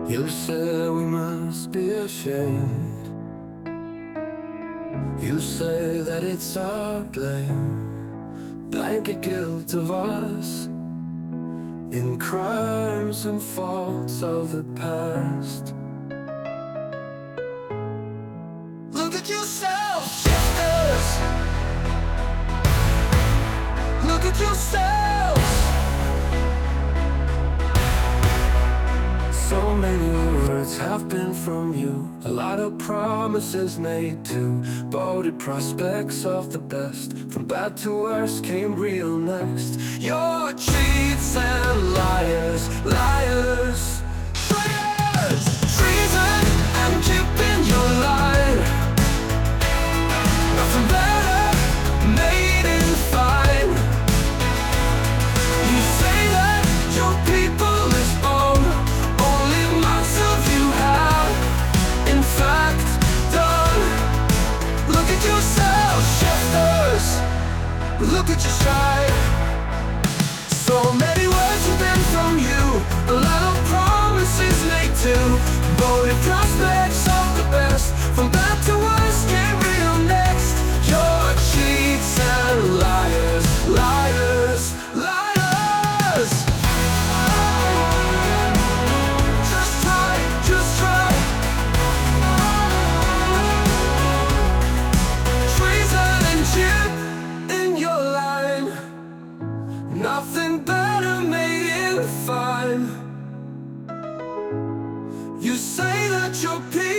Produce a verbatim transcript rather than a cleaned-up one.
You say we must be ashamed. You say that it's our blame. Blanket guilt of us in crimes and faults of the past. Look at yourself, shifters. Look at yourselves. So many words have been from you, a lot of promises made too. Bolded prospects of the best, from bad to worse came real next. You're cheats and liars, liars, traitors, treason and keeping your line. Nothing better made in fine. You say that your people is own, only months of you have in fact done. Look at yourself, shifters. Look at your shine. So many words have been from you, a lot of promises made too. Bolded prospects of the best, from bad to worse came real next. You're cheats and liars, liars, liars. Just try, just try. Treason and chip in your line. Nothing better made it fine. You say that your people